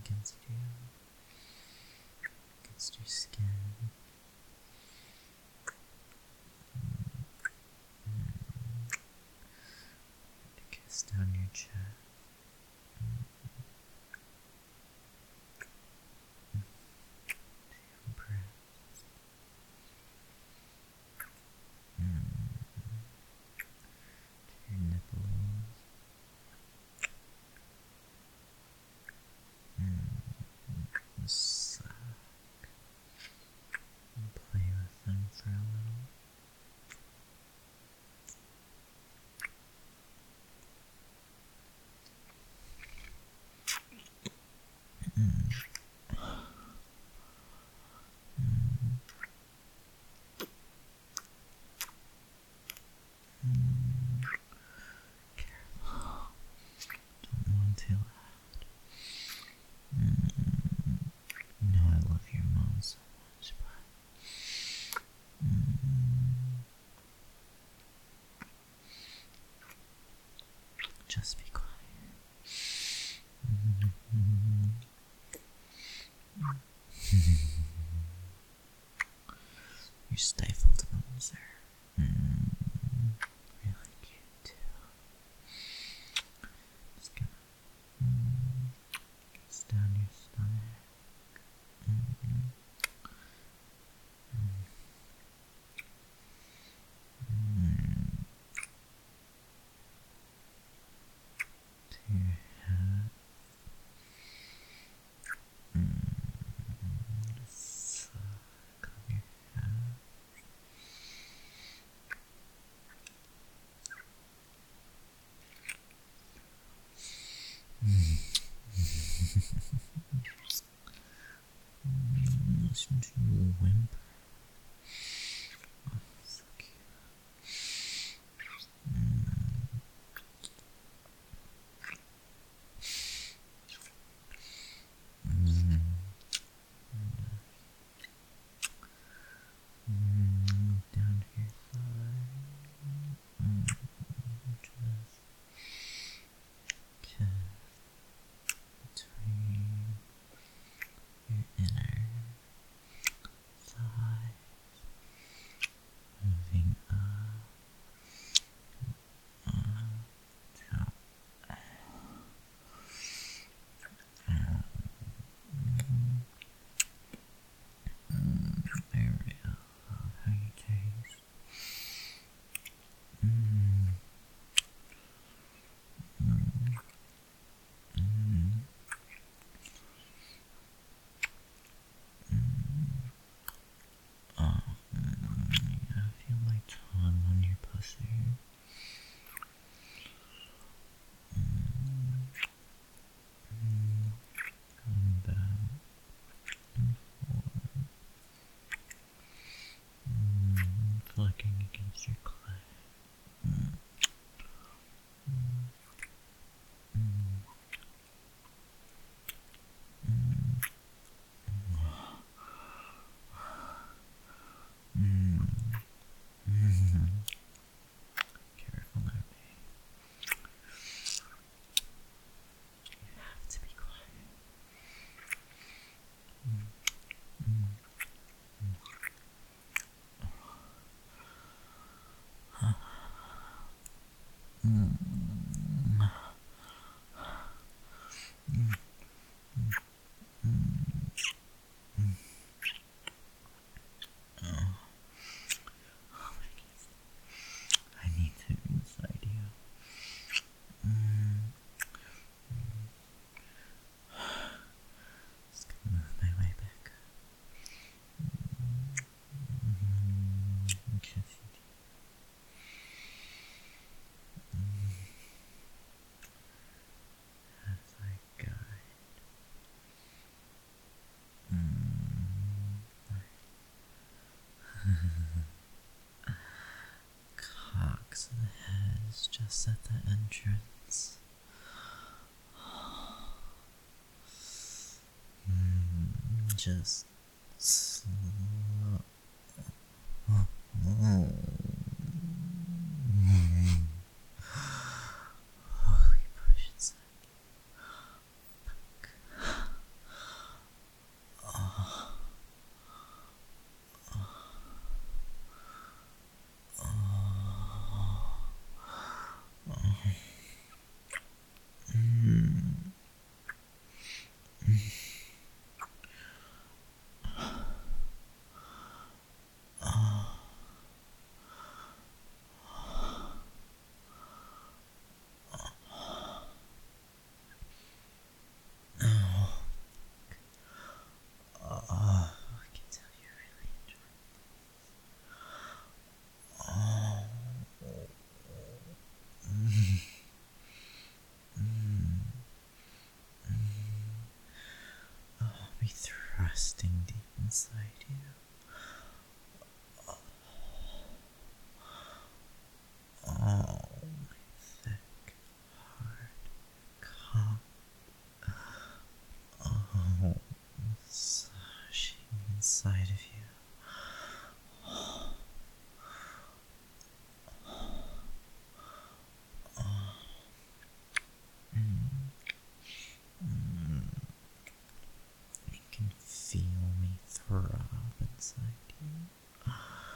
against you, against your skin. To kiss down your chest. Your nipples, suck and play with them for a little. Careful. Don't moan too loud. You know I love your moan so much, but just be quiet. Your stifled moans are really cute too. Just gonna kiss down your stomach. To your head. Suck on your head. Listen to you whimper. Oh, so cute. Down to your thigh. Just kiss between your inner thighs, moving up, down. I really love how you taste. I feel my tongue on your pussy. Going back and forth. Flicking against your clit. Careful now, babe. You have to be quiet. I need to inside you. Just gonna move my way back. Kiss you deep. As I guide. Cox the head is just at the entrance. Just slow. Holy push inside. resting deep inside you. Oh, my thick, hard cock. Oh, massaging inside of you. You can feel me throb inside you.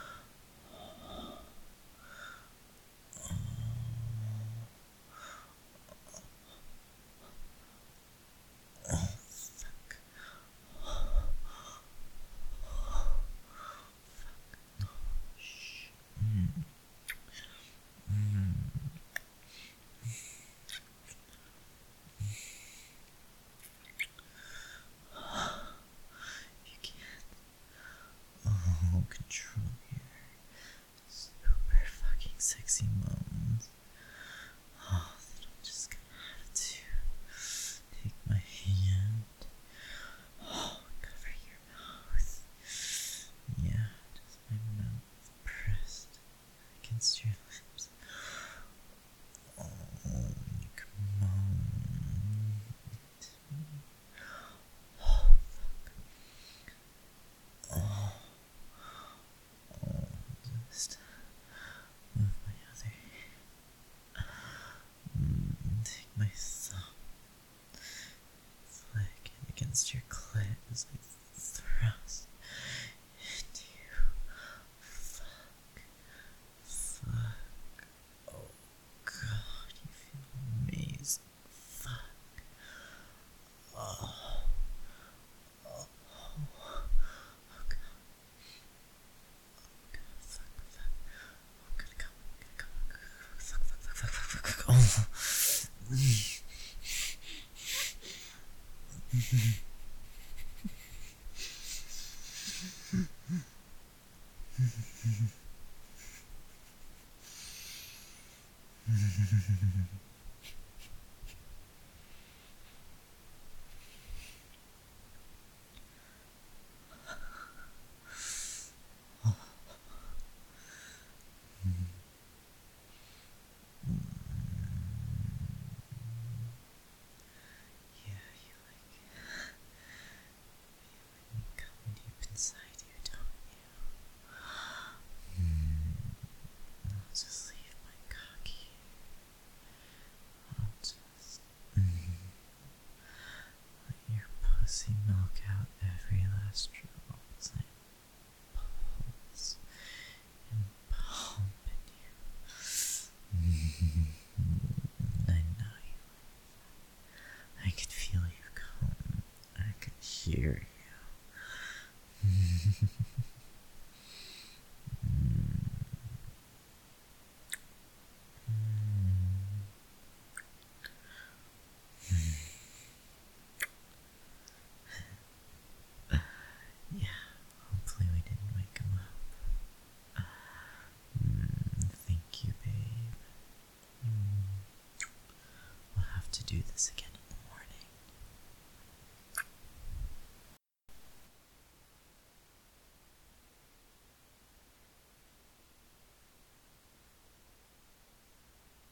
Oh, fuck. Shh. You can't control your super fucking sexy moans. Oh, then I'm just gonna have to take my hand. Oh, cover your mouth. Yeah, just my mouth pressed against your lips. Oh, you come on. Oh, fuck. Oh, just move my other take my thumb, flick it against your clit as I thrust into you. Fuck. Oh god, you feel amazing. Fuck. Oh. Oh. Oh god. Fuck. I'm gonna come. Fuck. Oh. Yeah, you like me come deep inside you, don't you? I'll just leave my cocky. I'll just let your pussy milk out every last drop as I pulse and pump in you. I know you. I could feel you come. I could hear